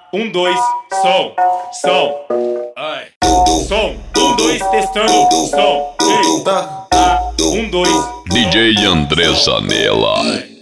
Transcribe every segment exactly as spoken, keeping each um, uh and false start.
um, dois, som, som. Ai. Som, um, dois, testando, som. Ei. Ah, um, dois. D J André Zanella. Ai.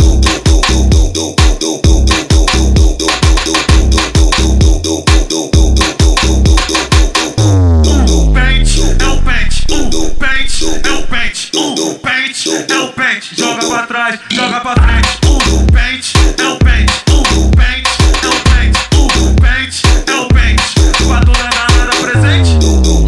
Joga pra trás, joga pra frente. O pente é o pente. O pente é o pente. O pente é o pente. Pra toda nada presente.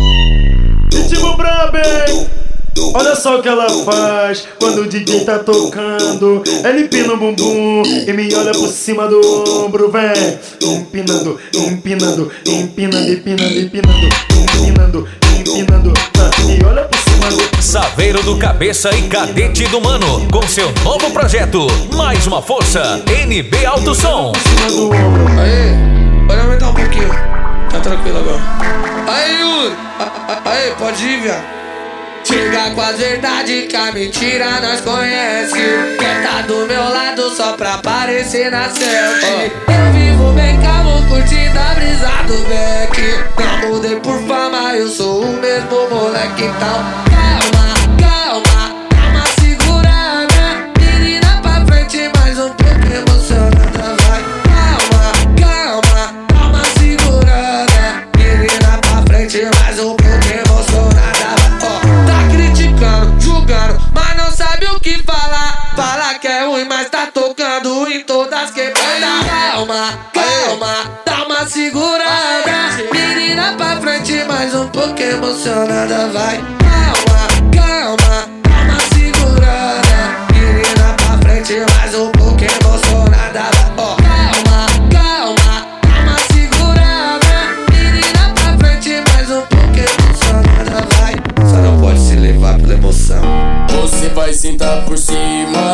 Ritmo brabo, hein? Olha só o que ela faz quando o D J tá tocando. Ela empina o bumbum e me olha por cima do ombro, vem. Empinando, empinando, empinando, empinando, empinando, empinando, empinando. E olha por cima do... Saveiro do Cabeça e Cadete do Mano, com seu novo projeto, Mais Uma Força, N B Alto Som. Aê, pode aumentar um pouquinho. Tá tranquilo agora. Aê, Yuri. Aê, pode ir, viado. Chega com as verdades que a mentira nós conhece. Quer tá do meu lado só pra aparecer na selfie. Eu vivo bem calmo, curtindo a brisa do Beck. Não mudei por fama, eu sou o mesmo moleque, então calma, calma, calma, segurada. Menina pra frente, mais um pouco emocionada, vai. Calma, calma, calma, segurada. Menina pra frente, mais um pouco emocionada, vai. Ó, tá criticando, julgando, mas não sabe o que falar. Fala que é ruim, mas tá tocando em todas quebradas. Calma, calma, dá uma segurada. Menina pra frente, mais um pouco emocionada, vai. Calma, calma, dá uma segurada. Menina pra frente, mais um pouco emocionada, vai. Ó, calma, calma, dá uma segurada. Menina pra frente, mais um pouco emocionada, vai. Só não pode se levar pela emoção. Você vai sentar por cima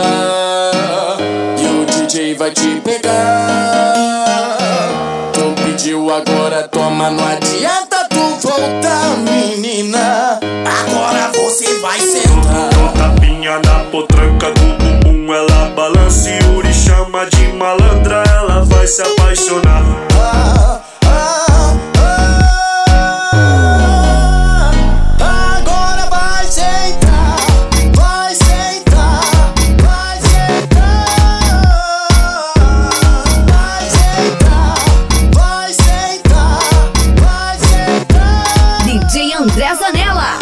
e o D J vai te pegar. Tu pediu, agora toma, não adianta tu voltar, menina. Agora você vai sentar. Tapinha na potranca do bumbum, ela balança e Yuri chama de malandra. Ela vai se apaixonar. Ah, ah, ah. Agora vai sentar, vai sentar, vai sentar, vai sentar, vai sentar, vai sentar. D J André Zanella.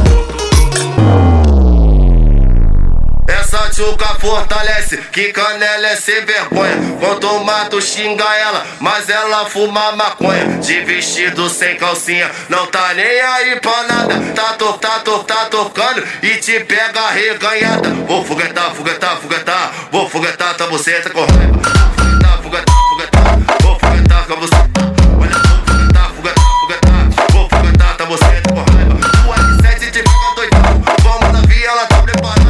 Essa tchuca fortalece, que canela é sem vergonha. Quanto mato xinga ela, mas ela fuma maconha. De vestido sem calcinha, não tá nem aí pra nada. Tá, to, tá, to, tá tocando e te pega reganhada. Vou foguetar, foguetar, foguetar. Vou foguetar, tá buceta com raiva. Foguetar, foguetar, foguetar. Vou foguetar com você. Olha, vou foguetar, foguetar, foguetar. Vou foguetar, tá buceta com raiva. O R sete te pega doidão. Vamos na via, ela tá preparada.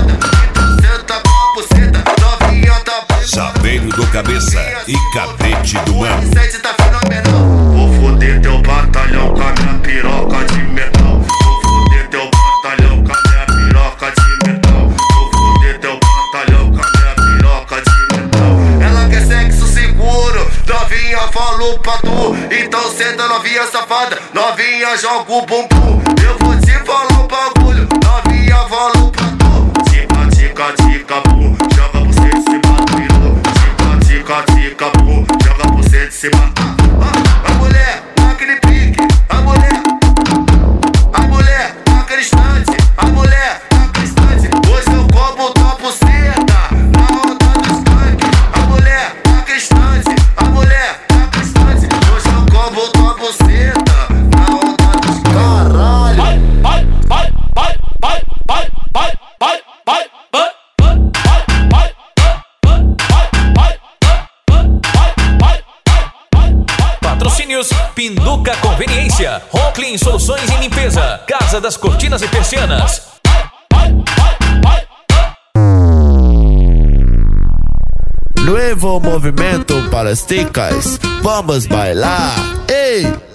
Saveiro do Cabeça e Cadete do Mano. O R sete tá fenomenal. Vou foder teu batalhão com a minha piroca de metal. Vou foder teu batalhão com a minha piroca de metal. Vou foder teu batalhão com a minha piroca de metal. Ela quer sexo seguro, novinha falou pra tu. Então senta novinha safada, novinha joga o bumbum. Eu vou te falar um bagulho, novinha falou pra tu. Tica, tica, tica, bum. Joga você de cima do piru. Tica, tica, tica, bum. Joga você de cima. A mulher, aquele pique. A mulher, a mulher, aquele instante. A mulher, aquele instante. Hoje eu como tua buceta na onda do skunk. A mulher, aquele instante. A mulher, aquele instante. Hoje eu como tua buceta na onda do skunk. Caralho. Vai, vai, vai, vai, vai, vai, vai, vai, vai. Patrocínios Pinduca Conveniência, Rocklin Soluções em Limpeza, Casa das Cortinas e Persianas. Nuevo movimento para as ticas, vamos bailar, ei!